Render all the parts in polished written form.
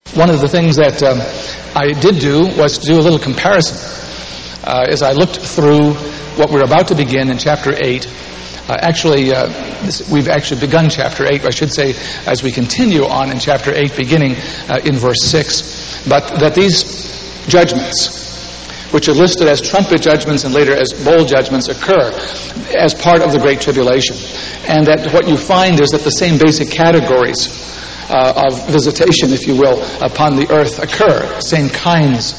One of the things that I did do was to do a little comparison. As I looked through what we're about to begin in chapter 8, we've actually begun chapter 8, I should say, as we continue on in chapter 8, beginning in verse 6, but that these judgments, which are listed as trumpet judgments and later as bowl judgments, occur as part of the Great Tribulation. And that what you find is that the same basic categories of visitation, if you will, upon the earth occur, same kinds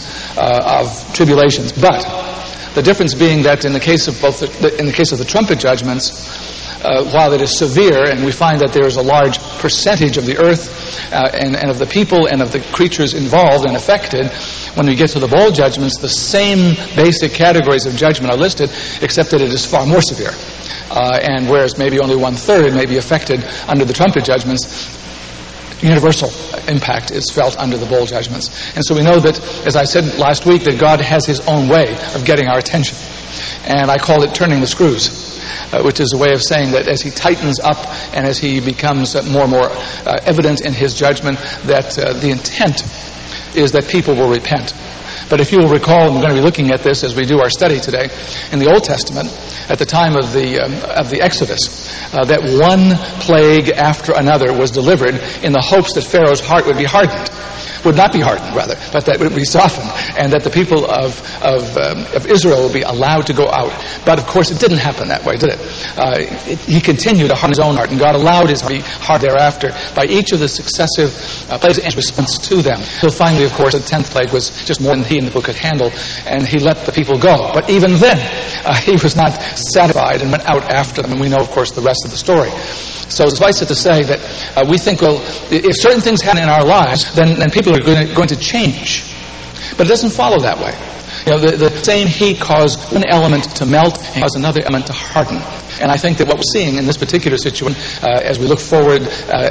of tribulations. But the difference being that in the case of the trumpet judgments, while it is severe, and we find that there is a large percentage of the earth and of the people and of the creatures involved and affected, when we get to the bowl judgments, the same basic categories of judgment are listed, except that it is far more severe. And whereas maybe only 1/3 may be affected under the trumpet judgments, universal impact is felt under the bowl judgments. And so we know that, as I said last week, that God has his own way of getting our attention. And I call it turning the screws, which is a way of saying that as he tightens up and as he becomes more and more evident in his judgment, that the intent is that people will repent. But if you will recall, and we're going to be looking at this as we do our study today, in the Old Testament, at the time of the Exodus, that one plague after another was delivered in the hopes that Pharaoh's heart would be hardened. Would not be hardened, rather, but that it would be softened, and that the people of Israel would be allowed to go out. But of course, it didn't happen that way, did it? He continued to harden his own heart, and God allowed his heart thereafter by each of the successive plagues in response to them. Till finally, of course, the 10th plague was just more than he and the people could handle, and he let the people go. But even then, he was not satisfied and went out after them, and we know, of course, the rest of the story. So suffice it to say that we think, well, if certain things happen in our lives, then people are going to change. But it doesn't follow that way. You know, the same heat caused one element to melt and caused another element to harden. And I think that what we're seeing in this particular situation, as we look forward,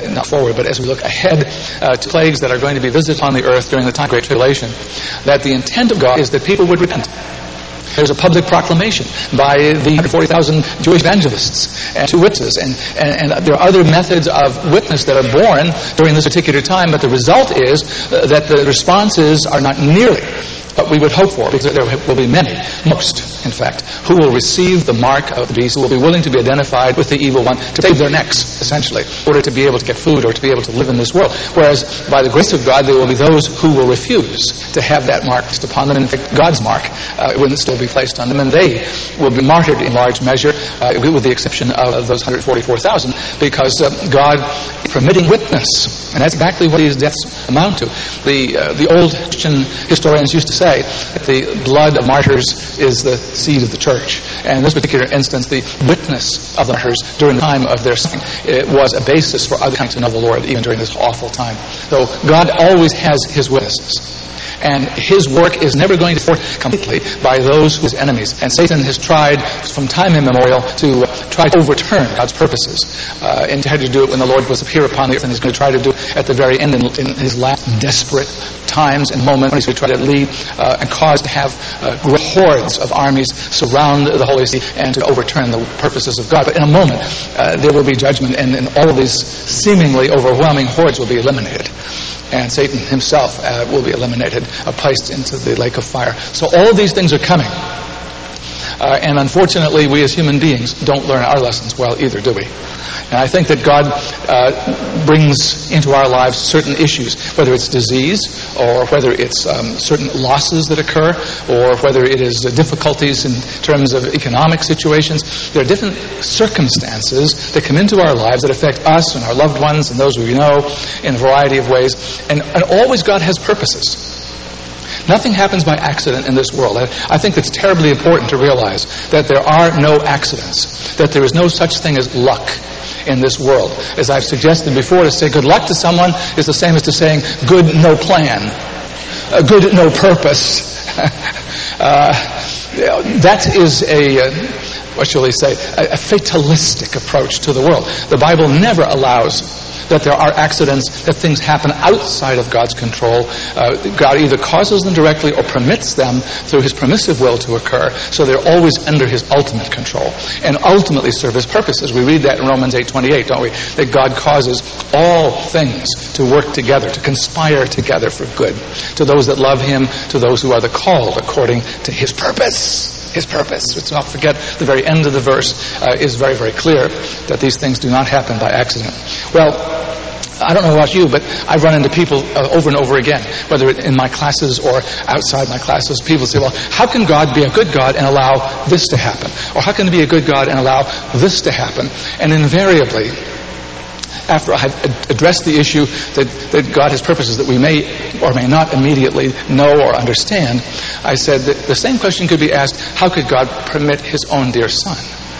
but as we look ahead to plagues that are going to be visited on the earth during the time of Great Tribulation, that the intent of God is that people would repent. There's a public proclamation by the 140,000 Jewish evangelists and 2 witnesses, and there are other methods of witness that are born during this particular time, but the result is that the responses are not nearly what we would hope for, because there will be many, most, in fact, who will receive the mark of the beast, who will be willing to be identified with the evil one to save their necks, essentially, in order to be able to get food or to be able to live in this world. Whereas, by the grace of God, there will be those who will refuse to have that mark placed upon them. In fact, God's mark will still be placed on them, and they will be martyred in large measure, with the exception of those 144,000, because God is permitting witness, and that's exactly what these deaths amount to. The old Christian historians used to say that the blood of martyrs is the seed of the church. And in this particular instance, the witness of the martyrs during the time of their suffering, it was a basis for other kinds to know the Lord, even during this awful time. So God always has his witnesses. And his work is never going to be forced completely by those who are his enemies. And Satan has tried from time immemorial to try to overturn God's purposes. And tried to do it when the Lord was here upon the earth, and he's going to try to do it at the very end in his last desperate times and moments, when he's going to try to lead and cause to have great hordes of armies surround the Holy See and to overturn the purposes of God. But in a moment, there will be judgment, and all of these seemingly overwhelming hordes will be eliminated. And Satan himself will be eliminated, placed into the lake of fire. So all of these things are coming. And unfortunately, we as human beings don't learn our lessons well either, do we? And I think that God brings into our lives certain issues, whether it's disease or whether it's certain losses that occur, or whether it is difficulties in terms of economic situations. There are different circumstances that come into our lives that affect us and our loved ones and those we know in a variety of ways. And always God has purposes. Nothing happens by accident in this world. I think it's terribly important to realize that there are no accidents, that there is no such thing as luck in this world. As I've suggested before, to say good luck to someone is the same as to saying good no plan, good no purpose. That is what shall we say, a fatalistic approach to the world. The Bible never allows that there are accidents, that things happen outside of God's control. God either causes them directly or permits them through his permissive will to occur, so they're always under his ultimate control and ultimately serve his purposes. We read that in Romans 8:28, don't we? That God causes all things to work together, to conspire together for good, to those that love him, to those who are the called according to his purpose. His purpose. Let's not forget the very end of the verse is very, very clear that these things do not happen by accident. Well, I don't know about you, but I've run into people over and over again, whether in my classes or outside my classes. People say, well, how can God be a good God and allow this to happen? Or how can he be a good God and allow this to happen? And invariably, after I've addressed the issue that God has purposes that we may or may not immediately know or understand, I said that the same question could be asked, how could God permit his own dear son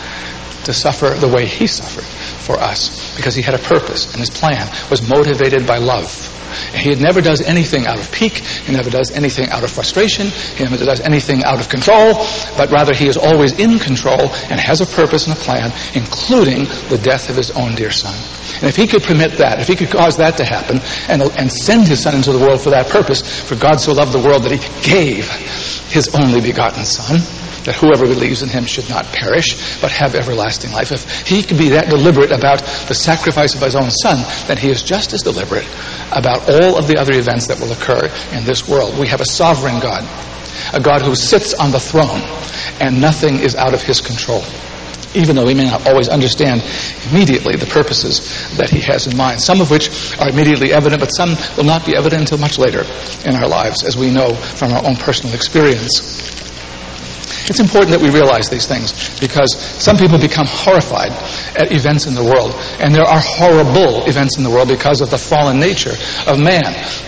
to suffer the way he suffered for us? Because he had a purpose, and his plan was motivated by love. He never does anything out of pique. He never does anything out of frustration. He never does anything out of control, but rather he is always in control and has a purpose and a plan, including the death of his own dear son. And if he could permit that, if he could cause that to happen and send his son into the world for that purpose, for God so loved the world that he gave his only begotten son, that whoever believes in him should not perish, but have everlasting life. If he could be that deliberate about the sacrifice of his own son, then he is just as deliberate about all of the other events that will occur in this world. We have a sovereign God, a God who sits on the throne, and nothing is out of his control, even though we may not always understand immediately the purposes that he has in mind, some of which are immediately evident, but some will not be evident until much later in our lives, as we know from our own personal experience. It's important that we realize these things, because some people become horrified at events in the world, and there are horrible events in the world because of the fallen nature of man,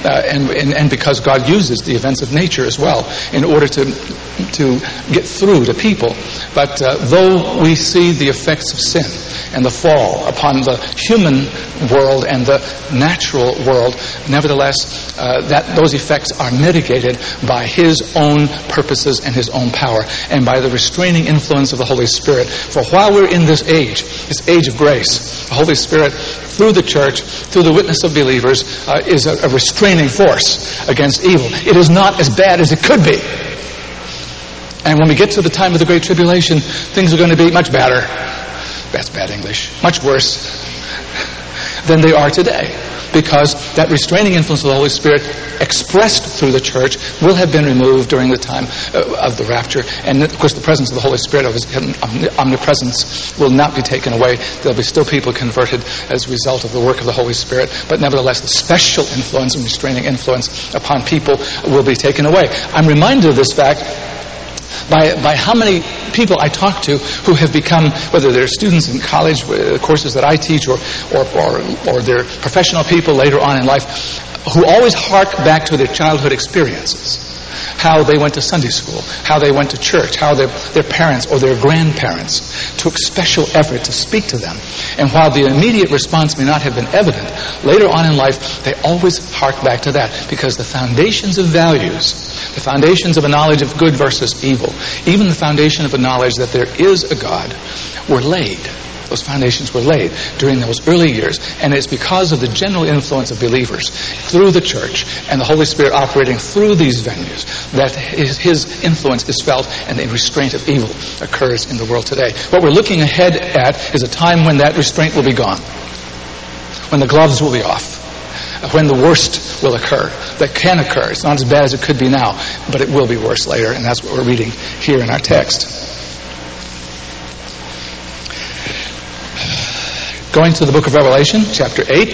and because God uses the events of nature as well in order to get through to people. But though we see the effects of sin and the fall upon the human world and the natural world, nevertheless, those effects are mitigated by his own purposes and his own power, and by the restraining influence of the Holy Spirit. For while we're in this age of grace, the Holy Spirit, through the church, through the witness of believers, is a restraining force against evil. It is not as bad as it could be. And when we get to the time of the Great Tribulation, things are going to be much better. That's bad English. Much worse than they are today, because that restraining influence of the Holy Spirit expressed through the church will have been removed during the time of the rapture. And of course the presence of the Holy Spirit, of his omnipresence, will not be taken away. There'll be still people converted as a result of the work of the Holy Spirit, but nevertheless the special influence and restraining influence upon people will be taken away. I'm reminded of this fact by how many people I talk to who have become, whether they're students in college, courses that I teach, or they're professional people later on in life, who always hark back to their childhood experiences. How they went to Sunday school, how they went to church, how their parents or their grandparents took special effort to speak to them. And while the immediate response may not have been evident, later on in life, they always hark back to that, because the foundations of values, the foundations of a knowledge of good versus evil, even the foundation of a knowledge that there is a God, were laid. Those foundations were laid during those early years, and it's because of the general influence of believers through the church and the Holy Spirit operating through these venues that his influence is felt and the restraint of evil occurs in the world today. What we're looking ahead at is a time when that restraint will be gone, when the gloves will be off, when the worst will occur, that can occur. It's not as bad as it could be now, but it will be worse later, and that's what we're reading here in our text. Going to the book of Revelation, chapter 8.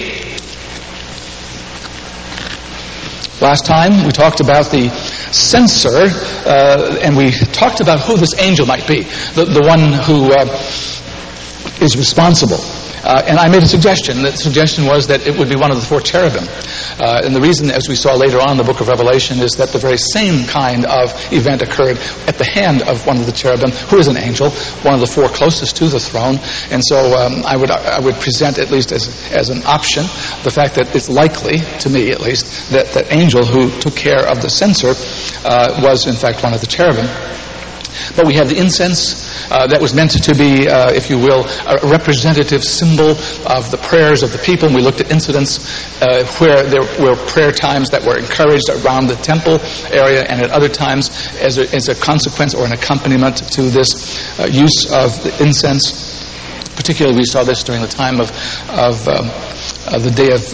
Last time we talked about the censer, and we talked about who this angel might be, the one who is responsible. And I made a suggestion. The suggestion was that it would be one of the four cherubim. And the reason, as we saw later on in the book of Revelation, is that the very same kind of event occurred at the hand of one of the cherubim, who is an angel, one of the four closest to the throne. And so I would present, at least as an option, the fact that it's likely, to me at least, that the angel who took care of the censer was in fact one of the cherubim. But we have the incense that was meant to be, if you will, a representative symbol of the prayers of the people. And we looked at incidents where there were prayer times that were encouraged around the temple area, and at other times as a consequence or an accompaniment to this use of the incense. Particularly, we saw this during the time of the Day of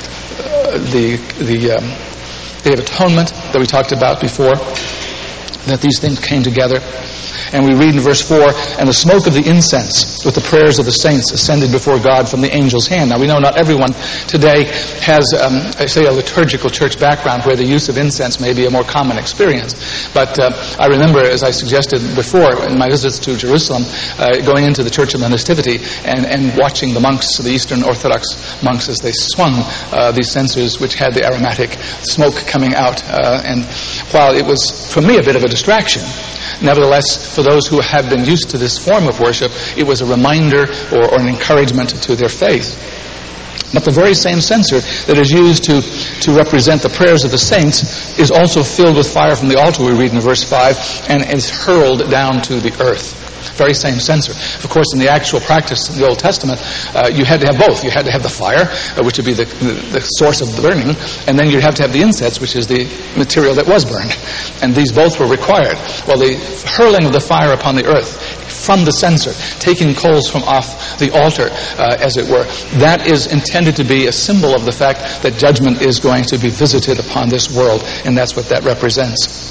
Day of Atonement that we talked about before, that these things came together. And we read in verse 4, and the smoke of the incense with the prayers of the saints ascended before God from the angel's hand. Now we know not everyone today has, say, a liturgical church background where the use of incense may be a more common experience. But I remember, as I suggested before, in my visits to Jerusalem, going into the Church of the Nativity and watching the monks, the Eastern Orthodox monks, as they swung these censers which had the aromatic smoke coming out. And while it was, for me, a bit of a distraction, nevertheless, for those who have been used to this form of worship, it was a reminder or an encouragement to their faith. But the very same censer that is used to represent the prayers of the saints is also filled with fire from the altar, we read in verse 5, and is hurled down to the earth. Very same censer. Of course, in the actual practice in the Old Testament, you had to have both. You had to have the fire, which would be the source of the burning, and then you'd have to have the incense, which is the material that was burned. And these both were required. Well, the hurling of the fire upon the earth from the censer, taking coals from off the altar, as it were, that is intended to be a symbol of the fact that judgment is going to be visited upon this world, and that's what that represents.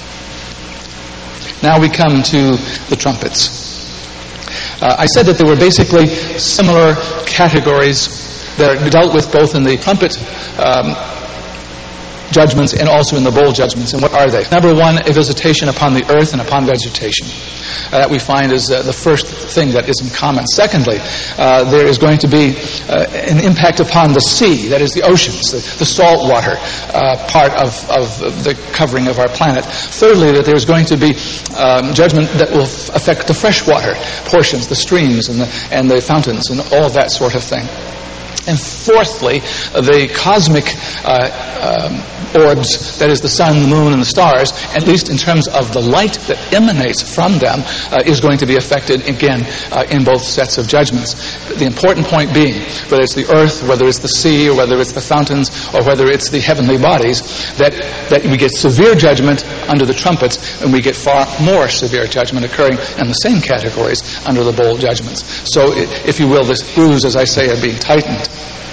Now we come to the trumpets. I said that there were basically similar categories that are dealt with both in the trumpet judgments and also in the bowl judgments. And what are they? Number one, a visitation upon the earth and upon vegetation. That we find is the first thing that is in common. Secondly, there is going to be an impact upon the sea, that is the oceans, the salt water part of the covering of our planet. Thirdly, that there is going to be judgment that will affect the freshwater portions, the streams and the fountains and all that sort of thing. And fourthly, the cosmic orbs, that is the sun, the moon, and the stars, at least in terms of the light that emanates from them, is going to be affected again in both sets of judgments. The important point being, whether it's the earth, whether it's the sea, or whether it's the fountains, or whether it's the heavenly bodies, that we get severe judgment under the trumpets, and we get far more severe judgment occurring in the same categories under the bowl judgments. So, if you will, the screws, as I say, are being tightened.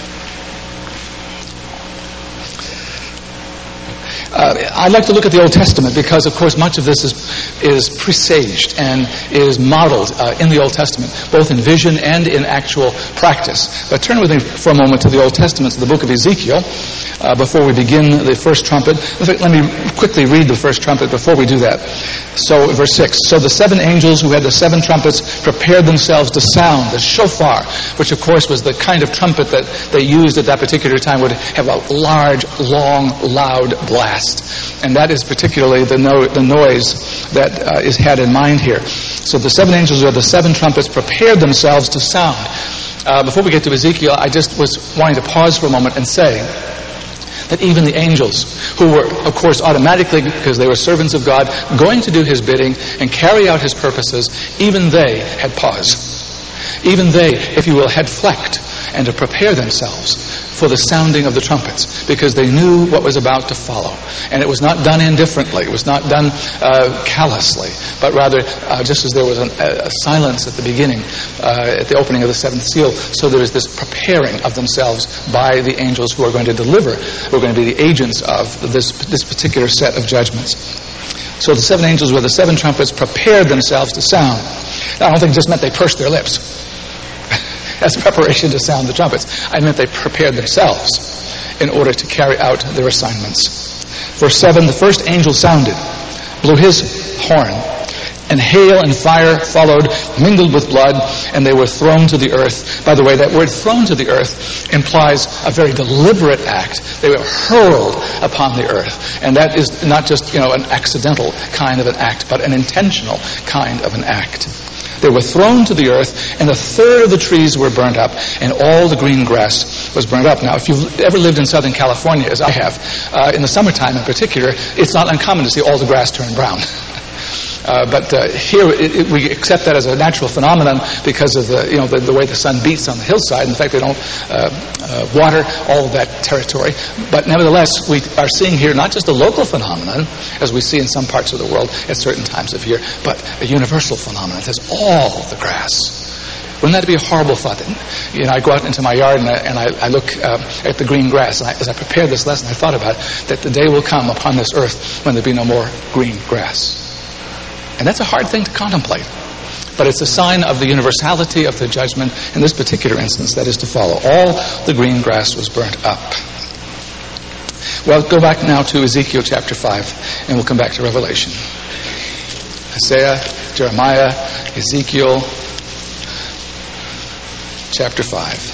I'd like to look at the Old Testament because, of course, much of this is presaged and is modeled in the Old Testament, both in vision and in actual practice. But turn with me for a moment to the Old Testament, to the book of Ezekiel, before we begin the first trumpet. In fact, let me quickly read the first trumpet before we do that. So, verse 6, so the seven angels who had the seven trumpets prepared themselves to sound the shofar, which, of course, was the kind of trumpet that they used at that particular time, would have a large, long, loud blast. And that is particularly the noise that is had in mind here. So the seven angels or the seven trumpets prepared themselves to sound. Before we get to Ezekiel, I just was wanting to pause for a moment and say that even the angels, who were, of course, automatically, because they were servants of God, going to do His bidding and carry out His purposes, even they had pause. Even they, if you will, had flecked and to prepare themselves for the sounding of the trumpets, because they knew what was about to follow. And it was not done indifferently. It was not done callously, but rather just as there was a silence at the beginning, at the opening of the seventh seal, so there is this preparing of themselves by the angels who are going to deliver, who are going to be the agents of this particular set of judgments. So the seven angels with the seven trumpets prepared themselves to sound. Now, I don't think it just meant they pursed their lips as preparation to sound the trumpets. I meant they prepared themselves in order to carry out their assignments. Verse 7, the first angel sounded, blew his horn, and hail and fire followed, mingled with blood, and they were thrown to the earth. By the way, that word thrown to the earth implies a very deliberate act. They were hurled upon the earth. And that is not just, an accidental kind of an act, but an intentional kind of an act. They were thrown to the earth, and a third of the trees were burnt up, and all the green grass was burnt up. Now, if you've ever lived in Southern California, as I have, in the summertime in particular, it's not uncommon to see all the grass turn brown. But here we accept that as a natural phenomenon because of the way the sun beats on the hillside. In fact, they don't water all of that territory. But nevertheless, we are seeing here not just a local phenomenon, as we see in some parts of the world at certain times of year, but a universal phenomenon. It has all the grass. Wouldn't that be a horrible thought? I go out into my yard and I look at the green grass. And as I prepared this lesson, I thought about that the day will come upon this earth when there be no more green grass. And that's a hard thing to contemplate. But it's a sign of the universality of the judgment in this particular instance that is to follow. All the green grass was burnt up. Well, go back now to Ezekiel chapter 5, and we'll come back to Revelation. Isaiah, Jeremiah, Ezekiel chapter 5.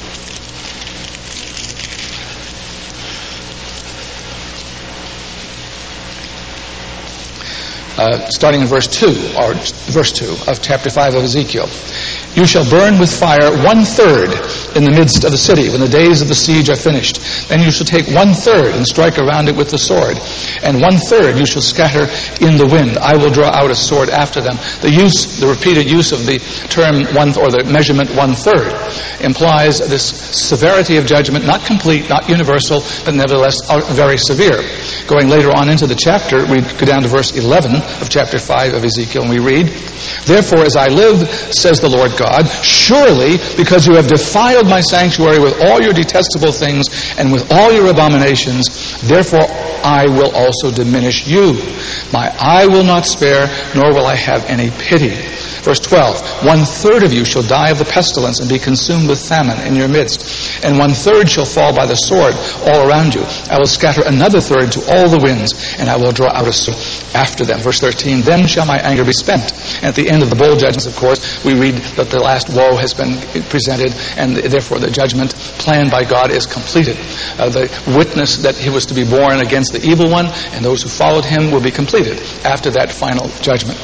Starting in verse 2 of chapter 5 of Ezekiel. You shall burn with fire 1/3 in the midst of the city when the days of the siege are finished. Then you shall take 1/3 and strike around it with the sword, and 1/3 you shall scatter in the wind. I will draw out a sword after them. The repeated use of the term or the measurement 1/3 implies this severity of judgment, not complete, not universal, but nevertheless very severe. Going later on into the chapter, we go down to verse 11 of chapter 5 of Ezekiel, and we read, Therefore, as I live, says the Lord God, surely because you have defiled my sanctuary with all your detestable things and with all your abominations, therefore I will also diminish you. My eye will not spare, nor will I have any pity. Verse 12, 1/3 of you shall die of the pestilence and be consumed with famine in your midst, and 1/3 shall fall by the sword all around you. I will scatter another third to all the winds, and I will draw out a sword after them. Verse 13, then shall my anger be spent. And at the end of the bowl judgments, of course, we read that the last woe has been presented, and therefore the judgment planned by God is completed. The witness that he was to be born against the evil one, and those who followed him will be completed after that final judgment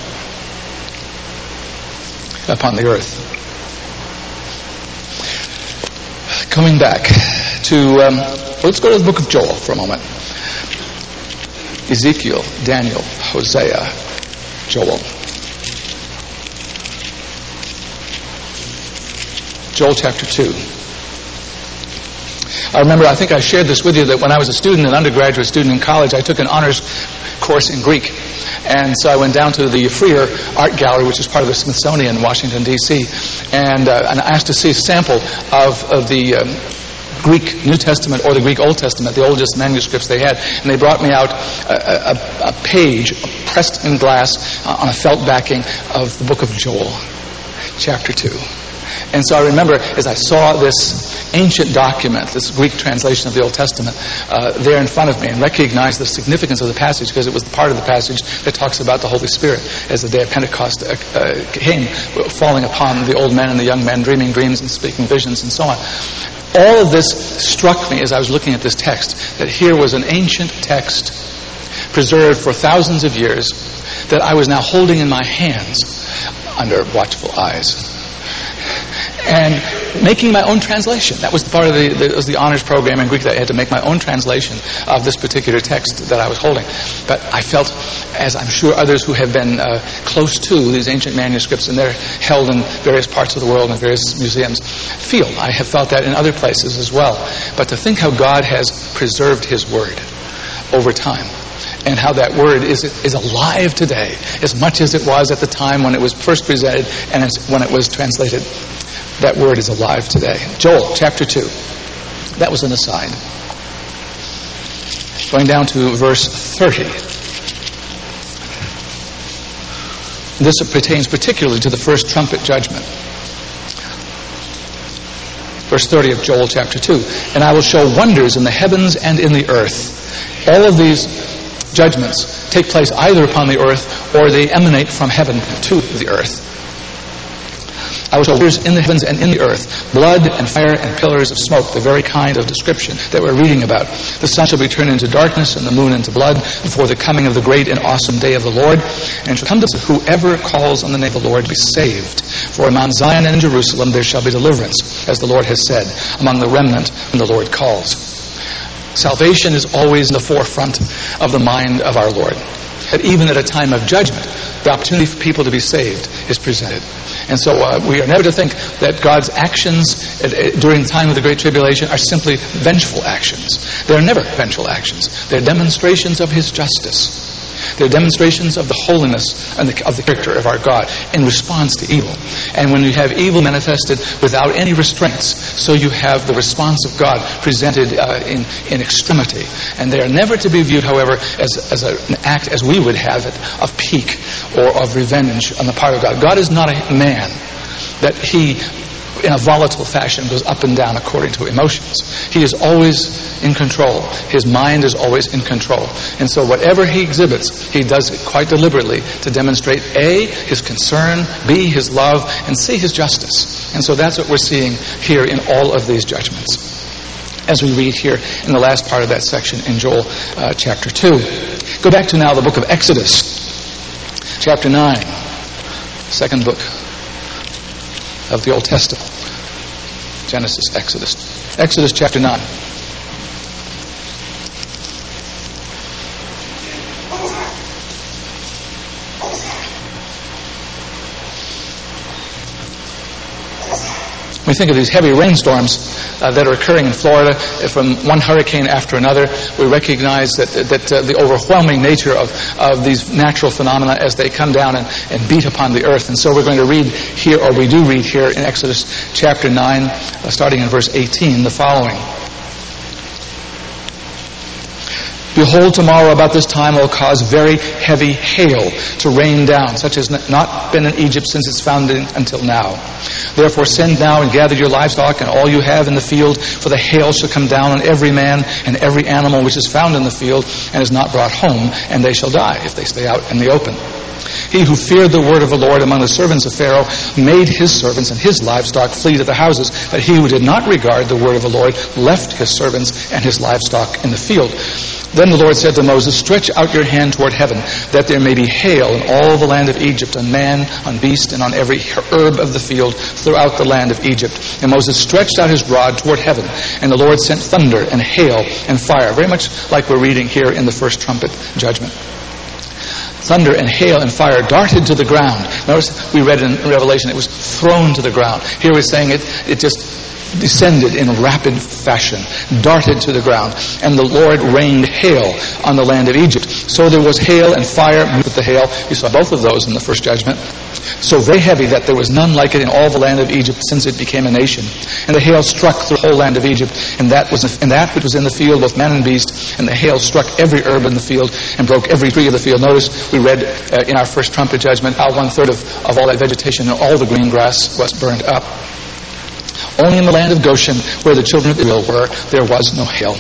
upon the earth. Coming back to, let's go to the book of Joel for a moment. Ezekiel, Daniel, Hosea, Joel. Joel chapter 2. I think I shared this with you, that when I was a student, an undergraduate student in college, I took an honors course in Greek. And so I went down to the Freer Art Gallery, which is part of the Smithsonian in Washington, D.C., and I asked to see a sample of the Greek New Testament or the Greek Old Testament, the oldest manuscripts they had. And they brought me out a page pressed in glass on a felt backing of the book of Joel, chapter 2. And so I remember, as I saw this ancient document, this Greek translation of the Old Testament, there in front of me, and recognized the significance of the passage, because it was part of the passage that talks about the Holy Spirit as the day of Pentecost came, falling upon the old men and the young men, dreaming dreams and speaking visions and so on. All of this struck me as I was looking at this text, that here was an ancient text preserved for thousands of years that I was now holding in my hands under watchful eyes, and making my own translation. That was part of the honors program in Greek, that I had to make my own translation of this particular text that I was holding. But I felt, as I'm sure others who have been close to these ancient manuscripts, and they're held in various parts of the world and various museums, I have felt that in other places as well. But to think how God has preserved His Word over time, and how that Word is alive today, as much as it was at the time when it was first presented and when it was translated. That Word is alive today. Joel, chapter 2. That was an aside. Going down to verse 30. This pertains particularly to the first trumpet judgment. Verse 30 of Joel chapter 2. And I will show wonders in the heavens and in the earth. All of these judgments take place either upon the earth or they emanate from heaven to the earth. I will show wonders in the heavens and in the earth, blood and fire and pillars of smoke, the very kind of description that we're reading about. The sun shall be turned into darkness and the moon into blood before the coming of the great and awesome day of the Lord. And it shall come to pass, whoever calls on the name of the Lord be saved. For in Mount Zion and in Jerusalem there shall be deliverance, as the Lord has said, among the remnant whom the Lord calls. Salvation is always in the forefront of the mind of our Lord. That even at a time of judgment, the opportunity for people to be saved is presented. And so we are never to think that God's actions during the time of the Great Tribulation are simply vengeful actions. They're never vengeful actions. They're demonstrations of His justice. They're demonstrations of the holiness and of the character of our God in response to evil. And when you have evil manifested without any restraints, so you have the response of God presented in extremity. And they are never to be viewed, however, as an act as we would have it, of pique or of revenge on the part of God. God is not a man that He, in a volatile fashion, goes up and down according to emotions. He is always in control. His mind is always in control. And so whatever He exhibits, He does it quite deliberately to demonstrate A, His concern, B, His love, and C, His justice. And so that's what we're seeing here in all of these judgments, as we read here in the last part of that section in Joel chapter 2. Go back to now the book of Exodus, chapter 9, second book of the Old Testament. Genesis, Exodus. Exodus chapter 9. We think of these heavy rainstorms that are occurring in Florida from one hurricane after another. We recognize that the overwhelming nature of these natural phenomena as they come down and beat upon the earth. And so we're going to read here, or we do read here in Exodus chapter 9, starting in verse 18, the following. Behold, tomorrow about this time I will cause very heavy hail to rain down, such as not been in Egypt since its founding until now. Therefore send now and gather your livestock and all you have in the field, for the hail shall come down on every man and every animal which is found in the field and is not brought home, and they shall die if they stay out in the open. He who feared the word of the Lord among the servants of Pharaoh made his servants and his livestock flee to the houses, but he who did not regard the word of the Lord left his servants and his livestock in the field. Then the Lord said to Moses, stretch out your hand toward heaven, that there may be hail in all the land of Egypt, on man, on beast, and on every herb of the field throughout the land of Egypt. And Moses stretched out his rod toward heaven, and the Lord sent thunder and hail and fire, very much like we're reading here in the first trumpet judgment. Thunder and hail and fire darted to the ground. Notice we read in Revelation it was thrown to the ground. Here we're saying it just descended in rapid fashion, darted to the ground, and the Lord rained hail on the land of Egypt. So there was hail and fire with the hail. You saw both of those in the first judgment. So very heavy that there was none like it in all the land of Egypt since it became a nation. And the hail struck the whole land of Egypt, and that which was in the field, both man and beast, and the hail struck every herb in the field and broke every tree of the field. Notice we read in our first trumpet judgment how 1/3 of all that vegetation and all the green grass was burned up. Only in the land of Goshen, where the children of Israel were, there was no hail.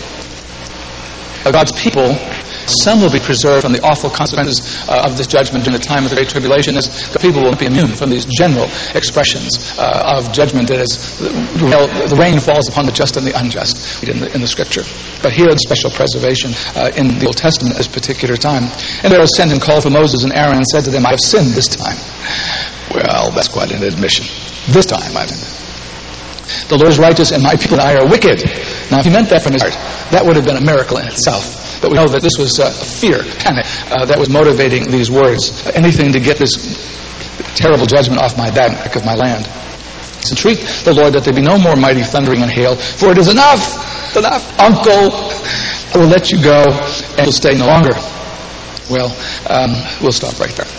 God's people, some will be preserved from the awful consequences of this judgment during the time of the Great Tribulation, as the people will not be immune from these general expressions of judgment that is, the rain falls upon the just and the unjust in the Scripture. But here the special preservation in the Old Testament at this particular time. And Pharaoh sent and called for Moses and Aaron and said to them, I have sinned this time. Well, that's quite an admission. This time I've sinned. The Lord is righteous and my people and I are wicked. Now, if he meant that from his heart, that would have been a miracle in itself. But we know that this was fear, panic, that was motivating these words. Anything to get this terrible judgment off my back of my land. So entreat the Lord that there be no more mighty thundering and hail, for it is enough, uncle. I will let you go and you'll stay no longer. Well, we'll stop right there.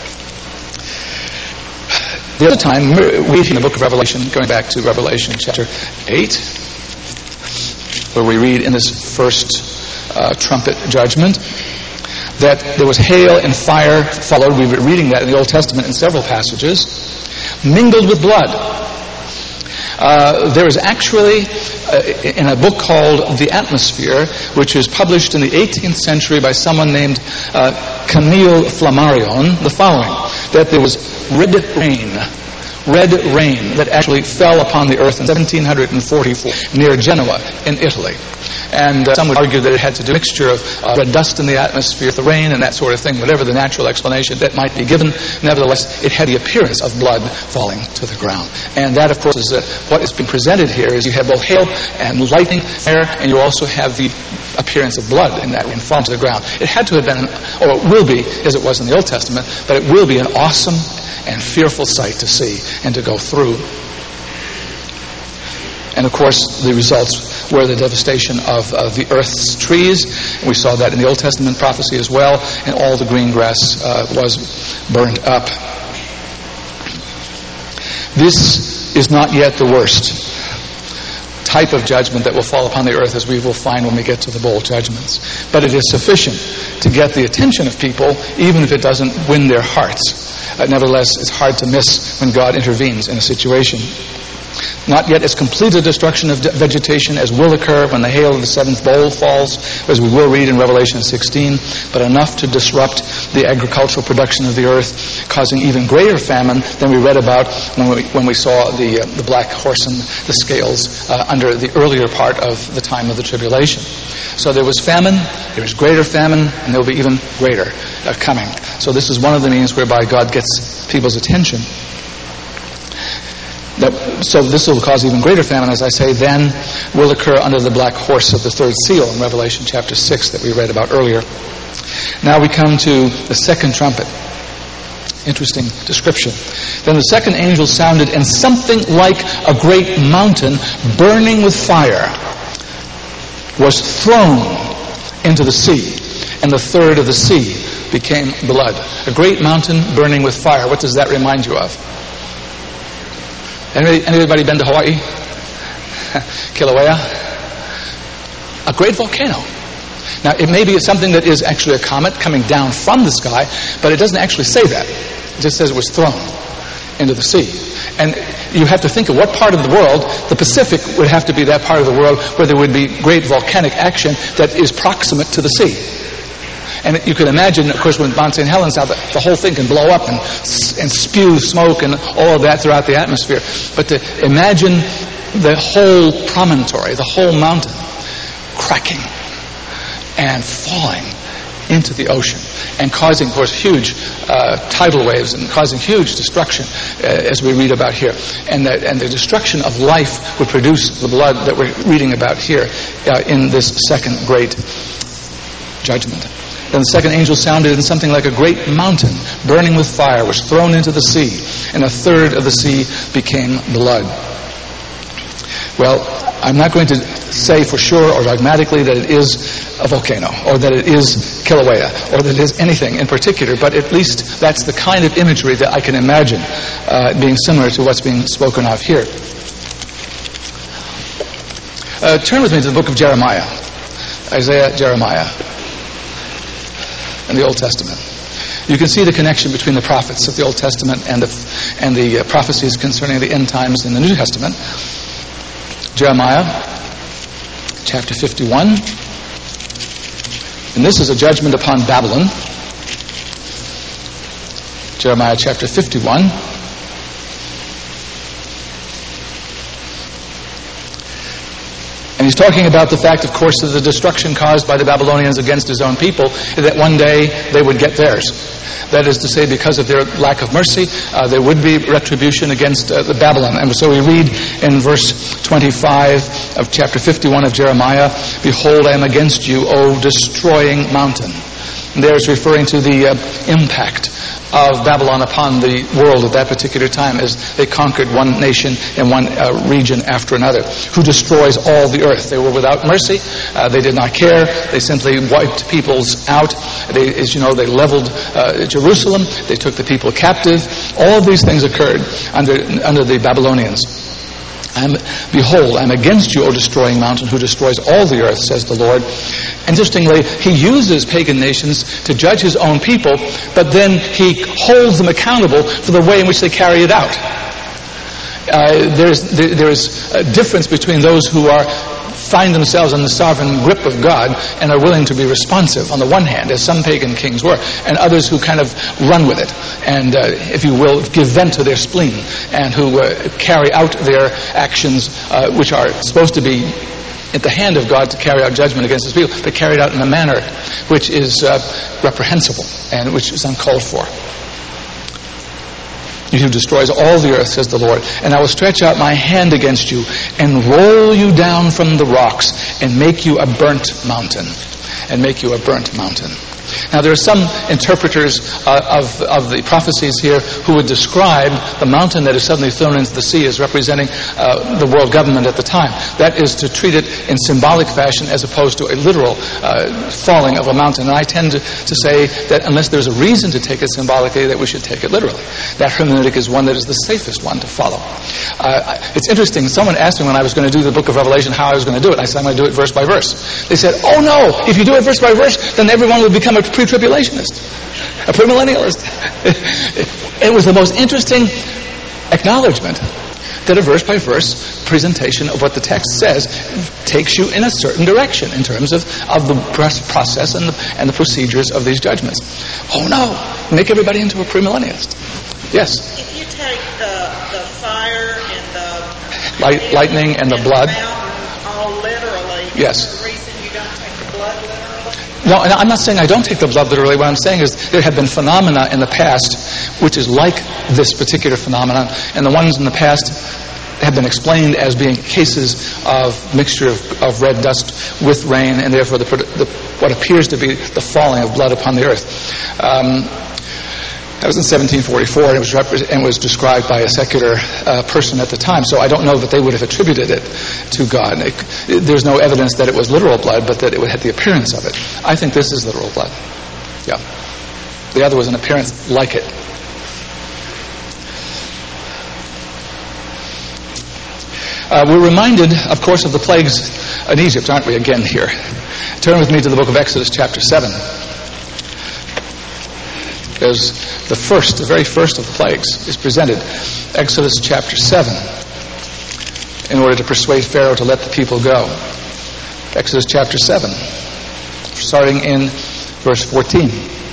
The other time, we read in the book of Revelation, going back to Revelation chapter 8, where we read in this first trumpet judgment that there was hail and fire followed. We were reading that in the Old Testament in several passages, mingled with blood. There is actually, in a book called The Atmosphere, which was published in the 18th century by someone named Camille Flammarion, the following, that there was red rain that actually fell upon the earth in 1744 near Genoa in Italy. And some would argue that it had to do with a mixture of red dust in the atmosphere, the rain, and that sort of thing, whatever the natural explanation that might be given. Nevertheless, it had the appearance of blood falling to the ground. And that, of course, is what is being presented here, is you have both hail and lightning, fire, and you also have the appearance of blood in that and falling to the ground. It had to have been, or it will be, as it was in the Old Testament, but it will be an awesome and fearful sight to see and to go through. And of course, the results were the devastation of the earth's trees. We saw that in the Old Testament prophecy as well, and all the green grass was burned up. This is not yet the worst type of judgment that will fall upon the earth, as we will find when we get to the bowl judgments. But it is sufficient to get the attention of people, even if it doesn't win their hearts. Nevertheless, it's hard to miss when God intervenes in a situation. Not yet as complete a destruction of vegetation as will occur when the hail of the seventh bowl falls, as we will read in Revelation 16, but enough to disrupt the agricultural production of the earth, causing even greater famine than we read about when we saw the black horse and the scales under the earlier part of the time of the tribulation. So there was famine, there is greater famine, and there will be even greater coming. So this is one of the means whereby God gets people's attention. So this will cause even greater famine, as I say, than will occur under the black horse of the third seal in Revelation chapter 6 that we read about earlier. Now we come to the second trumpet. Interesting description. Then the second angel sounded, and something like a great mountain burning with fire was thrown into the sea, and the third of the sea became blood. A great mountain burning with fire. What does that remind you of? Anybody been to Hawaii? Kilauea? A great volcano. Now, it may be something that is actually a comet coming down from the sky, but it doesn't actually say that. It just says it was thrown into the sea. And you have to think of what part of the world, the Pacific would have to be that part of the world where there would be great volcanic action that is proximate to the sea. And you can imagine, of course, when Mount St. Helens out, the whole thing can blow up and spew smoke and all of that throughout the atmosphere. But to imagine the whole promontory, the whole mountain, cracking and falling into the ocean and causing, of course, huge tidal waves and causing huge destruction, as we read about here. And the destruction of life would produce the blood that we're reading about here in this second great judgment. Then the second angel sounded, and something like a great mountain burning with fire was thrown into the sea, and a third of the sea became blood. Well, I'm not going to say for sure or dogmatically that it is a volcano, or that it is Kilauea, or that it is anything in particular, but at least that's the kind of imagery that I can imagine being similar to what's being spoken of here. Turn with me to the book of Jeremiah. Isaiah, Jeremiah. In the Old Testament. You can see the connection between the prophets of the Old Testament and the prophecies concerning the end times in the New Testament. Jeremiah, chapter 51. And this is a judgment upon Babylon. Jeremiah chapter 51. And he's talking about the fact, of course, of the destruction caused by the Babylonians against his own people, that one day they would get theirs. That is to say, because of their lack of mercy, there would be retribution against the Babylon. And so we read in verse 25 of chapter 51 of Jeremiah, "Behold, I am against you, O destroying mountain." And there is referring to the impact of Babylon upon the world at that particular time as they conquered one nation and one region after another, who destroys all the earth. They were without mercy. They did not care. They simply wiped peoples out. As you know, they leveled Jerusalem. They took the people captive. All of these things occurred under the Babylonians. Behold, I'm against you, O destroying mountain, who destroys all the earth, says the Lord. Interestingly, he uses pagan nations to judge his own people, but then he holds them accountable for the way in which they carry it out. There is a difference between those who find themselves in the sovereign grip of God and are willing to be responsive on the one hand, as some pagan kings were, and others who kind of run with it and, if you will, give vent to their spleen, and who carry out their actions which are supposed to be at the hand of God to carry out judgment against his people, but carried out in a manner which is reprehensible and which is uncalled for. He who destroys all the earth, says the Lord, and I will stretch out my hand against you and roll you down from the rocks and make you a burnt mountain. And make you a burnt mountain. Now, there are some interpreters of the prophecies here who would describe the mountain that is suddenly thrown into the sea as representing the world government at the time. That is to treat it in symbolic fashion as opposed to a literal falling of a mountain. And I tend to say that unless there's a reason to take it symbolically, that we should take it literally. That hermeneutic is one that is the safest one to follow. It's interesting. Someone asked me when I was going to do the book of Revelation how I was going to do it. I said, I'm going to do it verse by verse. They said, oh no, if you do it verse by verse, then everyone will become a pre-tribulationist, a premillennialist. It was the most interesting acknowledgement that a verse-by-verse presentation of what the text says takes you in a certain direction in terms of the process and the procedures of these judgments. Oh no, make everybody into a premillennialist. Yes? If you take the fire and the lightning and the blood, all literally, yes. The reason you don't take the blood literally? No, and I'm not saying I don't take the blood literally. What I'm saying is there have been phenomena in the past which is like this particular phenomenon, and the ones in the past have been explained as being cases of mixture of red dust with rain, and therefore what appears to be the falling of blood upon the earth. That was in 1744, and it was described by a secular person at the time. So I don't know that they would have attributed it to God. There's no evidence that it was literal blood, but that it had the appearance of it. I think this is literal blood. Yeah. The other was an appearance like it. We're reminded, of course, of the plagues in Egypt, aren't we, again here? Turn with me to the book of Exodus, chapter 7. Because the very first of the plagues is presented. Exodus chapter 7, in order to persuade Pharaoh to let the people go. Exodus chapter 7, starting in verse 14.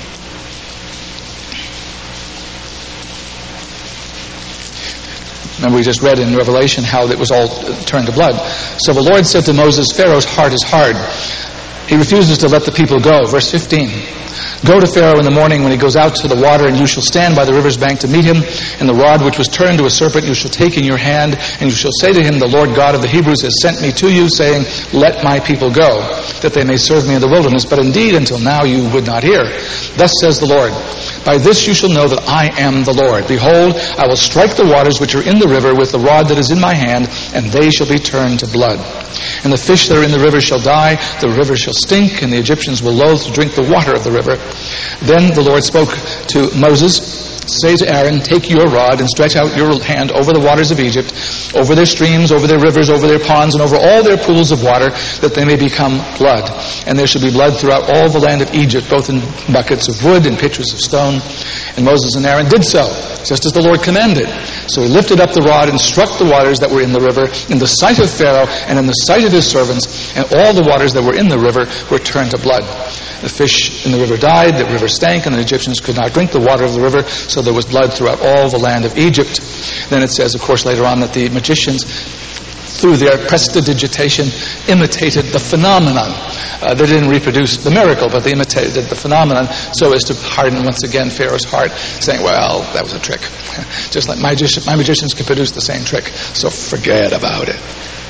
Remember, we just read in Revelation how it was all turned to blood. So the Lord said to Moses, Pharaoh's heart is hard. He refuses to let the people go. Verse 15. Go to Pharaoh in the morning when he goes out to the water, and you shall stand by the river's bank to meet him. And the rod which was turned to a serpent you shall take in your hand, and you shall say to him, the Lord God of the Hebrews has sent me to you, saying, let my people go, that they may serve me in the wilderness. But indeed, until now you would not hear. Thus says the Lord, by this you shall know that I am the Lord. Behold, I will strike the waters which are in the river with the rod that is in my hand, and they shall be turned to blood. And the fish that are in the river shall die, the river shall stink, and the Egyptians will loathe to drink the water of the river. Then the Lord spoke to Moses, say to Aaron, take your rod and stretch out your hand over the waters of Egypt, over their streams, over their rivers, over their ponds, and over all their pools of water, that they may become blood. And there shall be blood throughout all the land of Egypt, both in buckets of wood and pitchers of stone. And Moses and Aaron did so, just as the Lord commanded. So he lifted up the rod and struck the waters that were in the river, in the sight of Pharaoh and in the sight of his servants, and all the waters that were in the river were turned to blood. The fish in the river died, the river stank, and the Egyptians could not drink the water of the river, so there was blood throughout all the land of Egypt. Then it says, of course, later on that the magicians, through their prestidigitation, imitated the phenomenon. They didn't reproduce the miracle, but they imitated the phenomenon so as to harden once again Pharaoh's heart, saying, well, that was a trick. Just like my magicians can produce the same trick, so forget about it.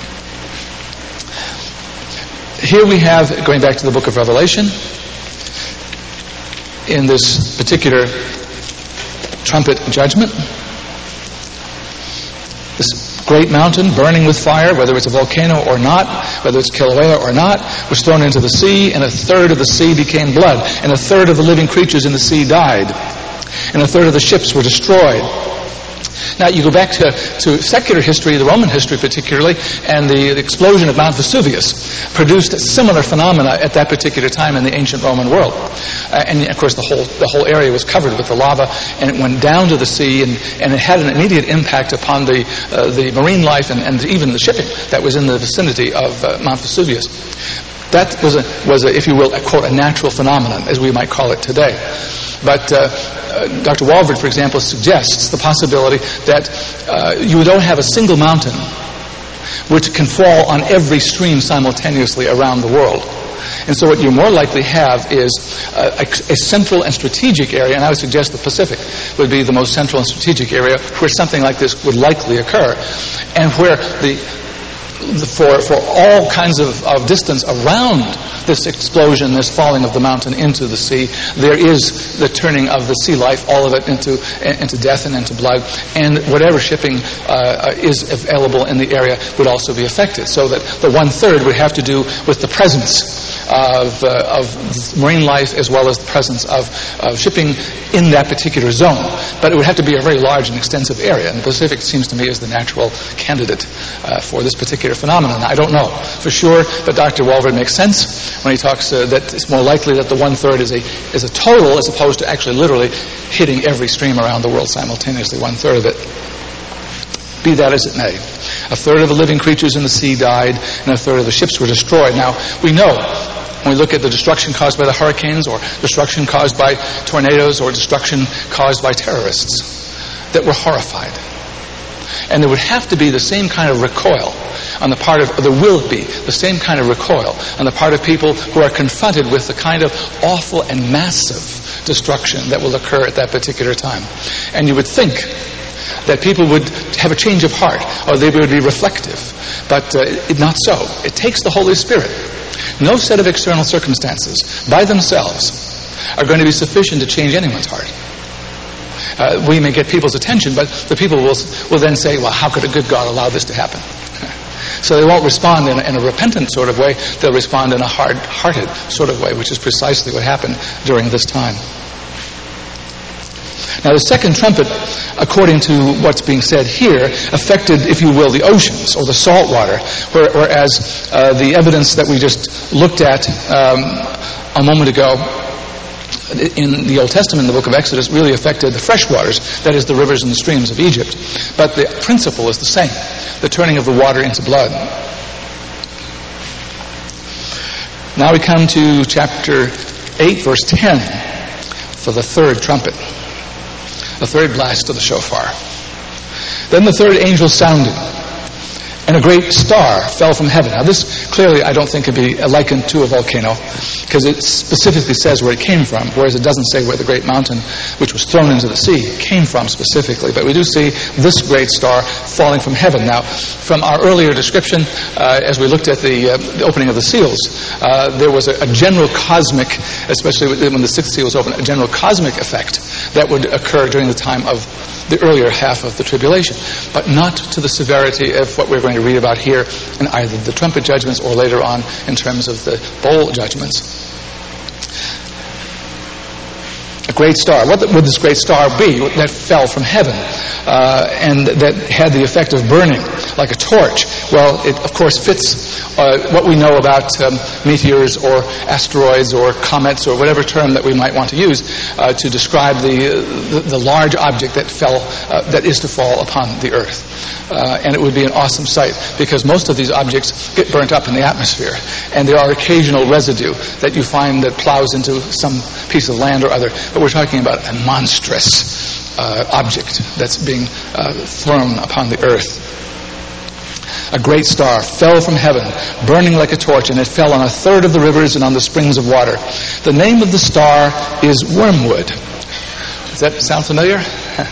Here we have, going back to the book of Revelation, in this particular trumpet judgment, this great mountain burning with fire, whether it's a volcano or not, whether it's Kilauea or not, was thrown into the sea, and a third of the sea became blood, and a third of the living creatures in the sea died, and a third of the ships were destroyed. Now, you go back to secular history, the Roman history particularly, and the explosion of Mount Vesuvius produced similar phenomena at that particular time in the ancient Roman world. And, of course, the whole area was covered with the lava, and it went down to the sea, and it had an immediate impact upon the marine life and even the shipping that was in the vicinity of Mount Vesuvius. That was a, if you will, quote, a natural phenomenon, as we might call it today. But Dr. Walvoord, for example, suggests the possibility that you don't have a single mountain which can fall on every stream simultaneously around the world. And so what you more likely have is a central and strategic area, and I would suggest the Pacific would be the most central and strategic area where something like this would likely occur, and where for all kinds of distance around this explosion, this falling of the mountain into the sea, there is the turning of the sea life, all of it into death and into blood, and whatever shipping is available in the area would also be affected. So that the 1/3 would have to do with the presence of marine life as well as the presence of shipping in that particular zone. But it would have to be a very large and extensive area, and the Pacific seems to me is the natural candidate for this particular phenomenon. I don't know for sure, but Dr. Walvoord makes sense when he talks that it's more likely that the 1/3 is a total as opposed to actually literally hitting every stream around the world simultaneously, 1/3 of it. Be that as it may. 1/3 of the living creatures in the sea died, and 1/3 of the ships were destroyed. Now, we know when we look at the destruction caused by the hurricanes, or destruction caused by tornadoes, or destruction caused by terrorists, that we're horrified. And there would have to be the same kind of recoil on the part of, or there will be the same kind of recoil on the part of people who are confronted with the kind of awful and massive destruction that will occur at that particular time. And you would think that people would have a change of heart, or they would be reflective. But not so. It takes the Holy Spirit. No set of external circumstances by themselves are going to be sufficient to change anyone's heart. We may get people's attention, but the people will then say, well, how could a good God allow this to happen? So they won't respond in a repentant sort of way. They'll respond in a hard-hearted sort of way, which is precisely what happened during this time. Now, the second trumpet, according to what's being said here, affected, if you will, the oceans or the salt water, whereas the evidence that we just looked at a moment ago in the Old Testament, in the book of Exodus, really affected the fresh waters, that is, the rivers and the streams of Egypt. But the principle is the same, the turning of the water into blood. Now we come to chapter 8, verse 10, for the third trumpet. The third blast of the shofar. Then the third angel sounded, and a great star fell from heaven. Now this clearly I don't think could be likened to a volcano, because it specifically says where it came from, whereas it doesn't say where the great mountain which was thrown into the sea came from specifically. But we do see this great star falling from heaven. Now, from our earlier description, as we looked at the opening of the seals, there was a general cosmic, especially when the sixth seal was opened, a general cosmic effect that would occur during the time of the earlier half of the tribulation, but not to the severity of what we're going to read about here in either the trumpet judgments or later on in terms of the bowl judgments. A great star. What would this great star be that fell from heaven and that had the effect of burning like a torch? Well, it of course fits what we know about meteors or asteroids or comets or whatever term that we might want to use to describe the large object that fell, that is to fall upon the earth. And it would be an awesome sight, because most of these objects get burnt up in the atmosphere, and there are occasional residue that you find that plows into some piece of land or other. But we're talking about a monstrous object that's being thrown upon the earth. A great star fell from heaven, burning like a torch, and it fell on 1/3 of the rivers and on the springs of water. The name of the star is Wormwood. Does that sound familiar?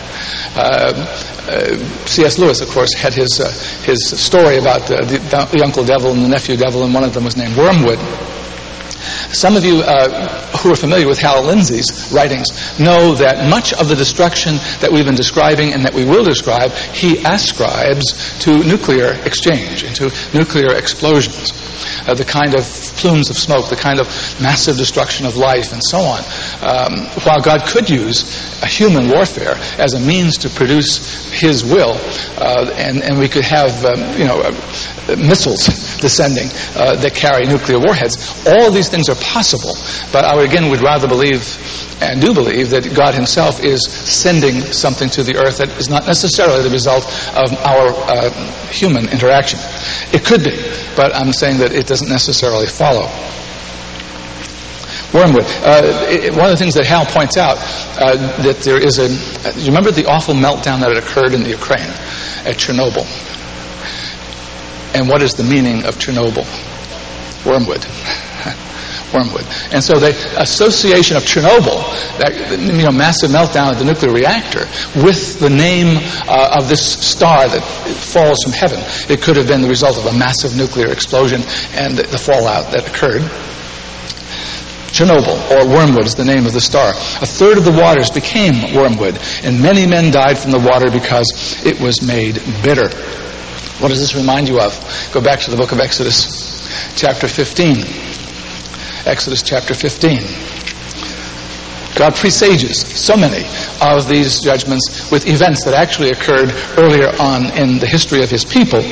C.S. Lewis, of course, had his story about the uncle devil and the nephew devil, and one of them was named Wormwood. Some of you who are familiar with Hal Lindsey's writings know that much of the destruction that we've been describing and that we will describe, he ascribes to nuclear exchange, and to nuclear explosions. The kind of plumes of smoke, the kind of massive destruction of life, and so on. While God could use a human warfare as a means to produce His will, and we could have, missiles descending that carry nuclear warheads, all of these things are possible. But I again would rather believe, and do believe, that God Himself is sending something to the earth that is not necessarily the result of our human interaction. It could be, but I'm saying that it doesn't necessarily follow. Wormwood. One of the things that Hal points out, that there is you remember the awful meltdown that had occurred in the Ukraine at Chernobyl? And what is the meaning of Chernobyl? Wormwood. Wormwood. And so the association of Chernobyl, that massive meltdown of the nuclear reactor, with the name of this star that falls from heaven, it could have been the result of a massive nuclear explosion and the fallout that occurred. Chernobyl, or wormwood, is the name of the star. 1/3 of the waters became wormwood, and many men died from the water because it was made bitter. What does this remind you of? Go back to the book of Exodus, chapter 15. Exodus chapter 15. God presages so many of these judgments with events that actually occurred earlier on in the history of his people.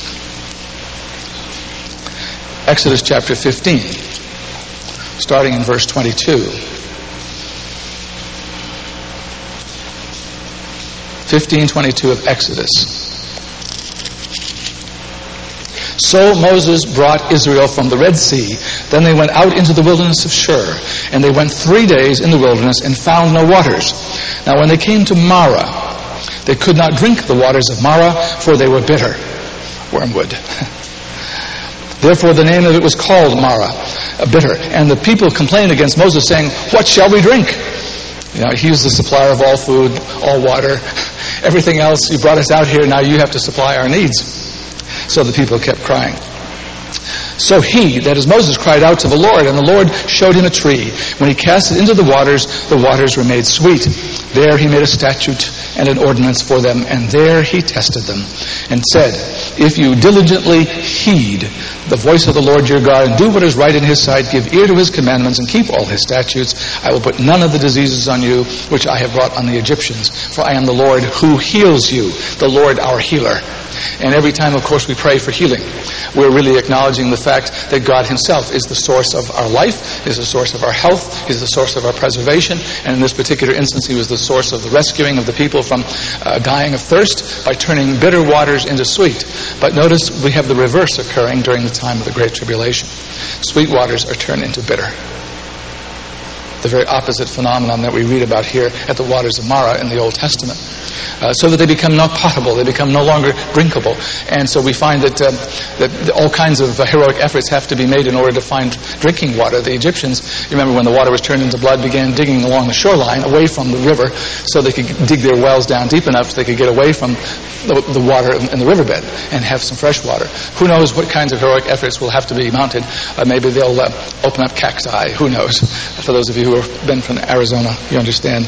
Exodus chapter 15, starting in verse 22. 15:22 of Exodus. So Moses brought Israel from the Red Sea. Then they went out into the wilderness of Shur. And they went 3 days in the wilderness and found no waters. Now when they came to Marah, they could not drink the waters of Marah, for they were bitter. Wormwood. Therefore the name of it was called Marah, bitter. And the people complained against Moses, saying, "What shall we drink?" He was the supplier of all food, all water, everything else. You brought us out here, now you have to supply our needs. So the people kept crying. So he, that is Moses, cried out to the Lord, and the Lord showed him a tree. When he cast it into the waters were made sweet. There he made a statute and an ordinance for them, and there he tested them, and said, "If you diligently heed the voice of the Lord your God, and do what is right in his sight, give ear to his commandments, and keep all his statutes, I will put none of the diseases on you which I have brought on the Egyptians. For I am the Lord who heals you," the Lord our healer. And every time, of course, we pray for healing, we're really acknowledging the fact that God himself is the source of our life, is the source of our health, is the source of our preservation, and in this particular instance, he was the source of the rescuing of the people from dying of thirst by turning bitter waters into sweet. But notice we have the reverse occurring during the time of the Great Tribulation. Sweet waters are turned into bitter. The very opposite phenomenon that we read about here at the waters of Marah in the Old Testament. So that they become not potable, they become no longer drinkable. And so we find that all kinds of heroic efforts have to be made in order to find drinking water. The Egyptians, you remember when the water was turned into blood, began digging along the shoreline away from the river so they could dig their wells down deep enough so they could get away from the water in the riverbed and have some fresh water. Who knows what kinds of heroic efforts will have to be mounted. Maybe they'll open up cacti. Who knows? For those of you who have been from Arizona, you understand.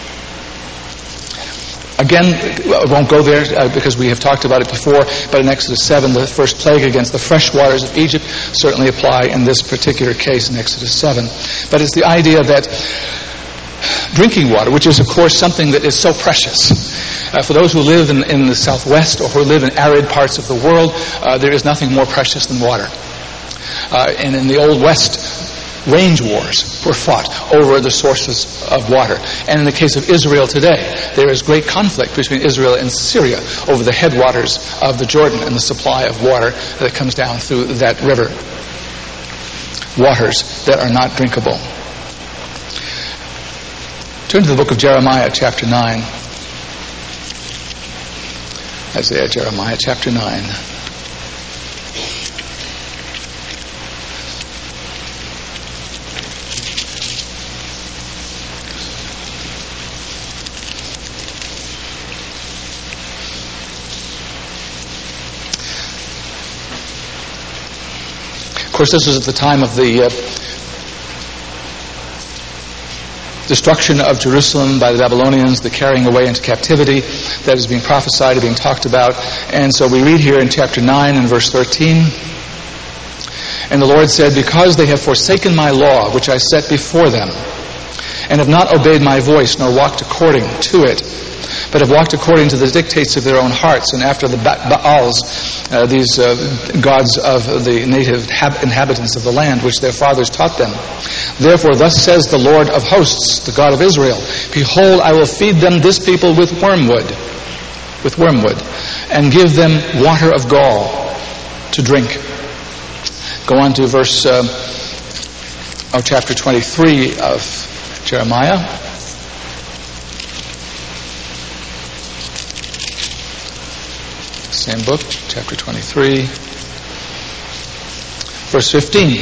Again, I won't go there because we have talked about it before, but in Exodus 7, the first plague against the fresh waters of Egypt certainly apply in this particular case in Exodus 7. But it's the idea that drinking water, which is, of course, something that is so precious. For those who live in the Southwest or who live in arid parts of the world, there is nothing more precious than water. And in the Old West, range wars were fought over the sources of water. And in the case of Israel today, there is great conflict between Israel and Syria over the headwaters of the Jordan and the supply of water that comes down through that river. Waters that are not drinkable. Turn to the book of Jeremiah, chapter 9. Isaiah, Jeremiah, chapter 9. Of course, this was at the time of the destruction of Jerusalem by the Babylonians, the carrying away into captivity that is being prophesied, being talked about. And so we read here in chapter 9 and verse 13, "And the Lord said, because they have forsaken my law, which I set before them, and have not obeyed my voice, nor walked according to it, but have walked according to the dictates of their own hearts, and after the Baals, these gods of the native inhabitants of the land, which their fathers taught them. Therefore, thus says the Lord of hosts, the God of Israel, behold, I will feed them, this people, with wormwood, and give them water of gall to drink." Go on to verse, chapter 23 of Jeremiah. Same book, chapter 23. Verse 15.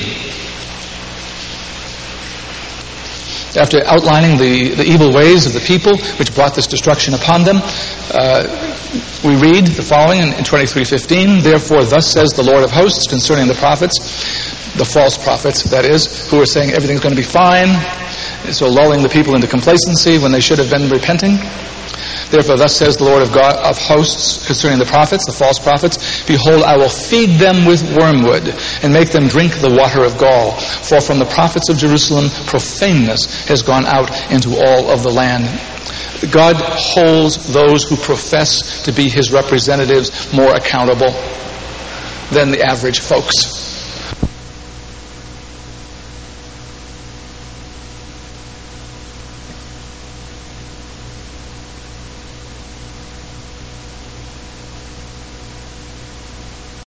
After outlining the evil ways of the people which brought this destruction upon them, we read the following in 23:15. Therefore, thus says the Lord of hosts concerning the prophets, the false prophets, that is, who are saying everything's going to be fine, so lulling the people into complacency when they should have been repenting. Therefore, thus says the Lord of God of hosts concerning the prophets, the false prophets, behold, I will feed them with wormwood and make them drink the water of gall. For from the prophets of Jerusalem, profaneness has gone out into all of the land. God holds those who profess to be his representatives more accountable than the average folks.